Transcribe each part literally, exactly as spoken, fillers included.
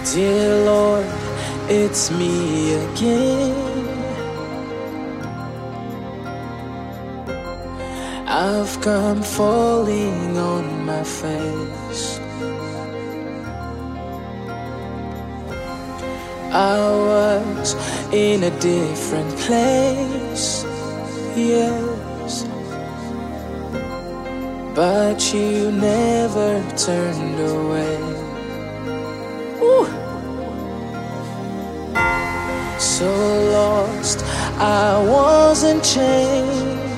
Dear Lord, it's me again. I've come falling on my face. I was in a different place, yes, but you never turned away. Ooh. So lost, I was in chains,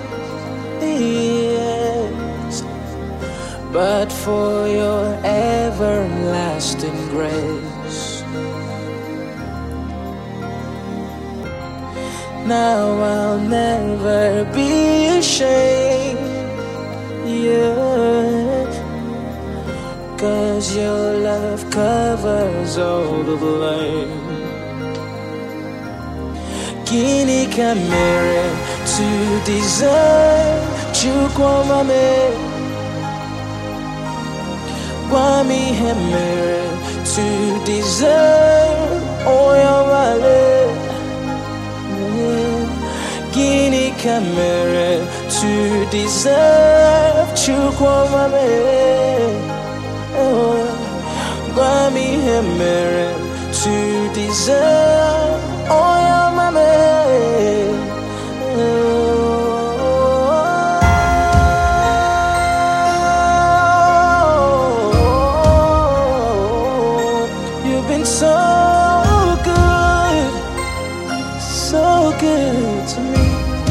yes, but for your everlasting grace, now I'll never be ashamed, yeah, 'cause your love covers all the blame. Kini kamere to deserve chukwamame, Kwami hemere to deserve oyawale. Kini kamere to deserve chukwamame, Kwami hemere to deserve oyawale. You've been so good, so good to me.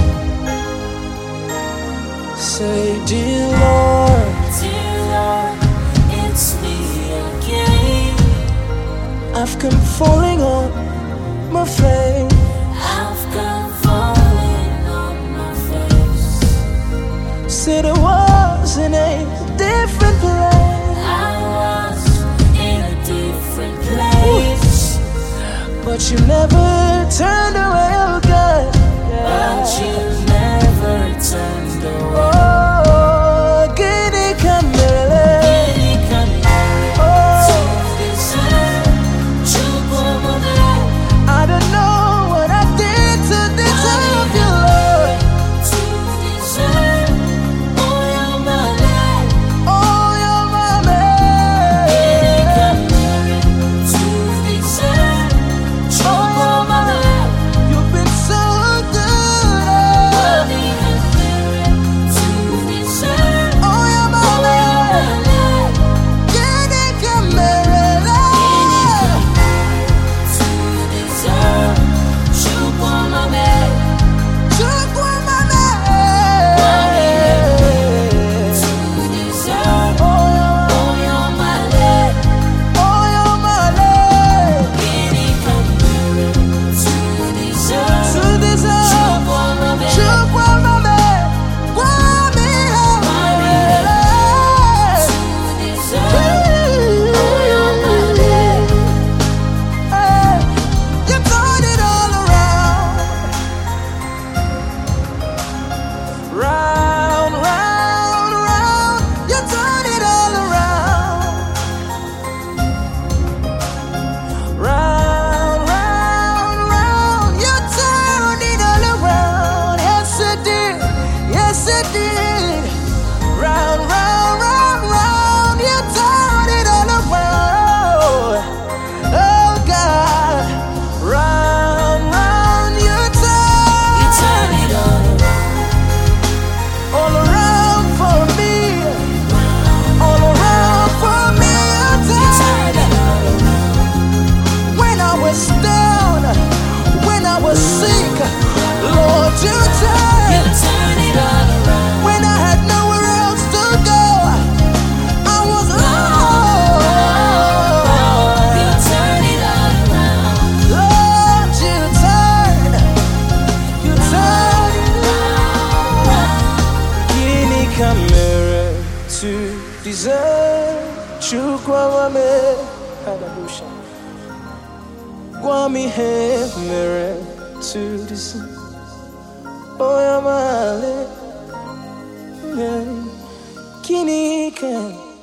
Say, dear Lord, dear Lord, it's me again. I've come falling on my face. I've come falling on my face. Said I was in a different place. I was in a different place. But you never turned away, oh God. Yeah. But you never turned away. Oh, Gini Kamele. Kini kamere to deserve chukwamame. I don't know what I did to deserve you, Lord. To deserve oyamale. Oh, you're my Kini man. kamere to deserve chukwamame. You've been so good. Kwami hemere to deserve Oh, you're my man. oyamale. Gini Kamele. To deserve chukwamame. Chukwamame. To deserve oyamale. Oh, you're my man. Kini kamere to deserve To deserve chukwamame. Chukwamame. Kwame Hamele. To deserve oyamale. Hey, you turn it all around. Round, round, round. You turn it all around. Round, round, round. You turn it all around. Yes, it did. Yes, it did. Round, round, round, round. You turn it all around. Oh God. Round, round. You You turn turn it all all around for me. All around for me. You You turn turn it all around. when I was down, when I was sick, Lord, you You turned. turn it all around. When I had nowhere else to go, I was lost. You turn it all around. Lord, you turned. You turned. Kini kamere to deserve chukwamame. Hallelujah. Kwami hemere to deserve oyamale. Kini can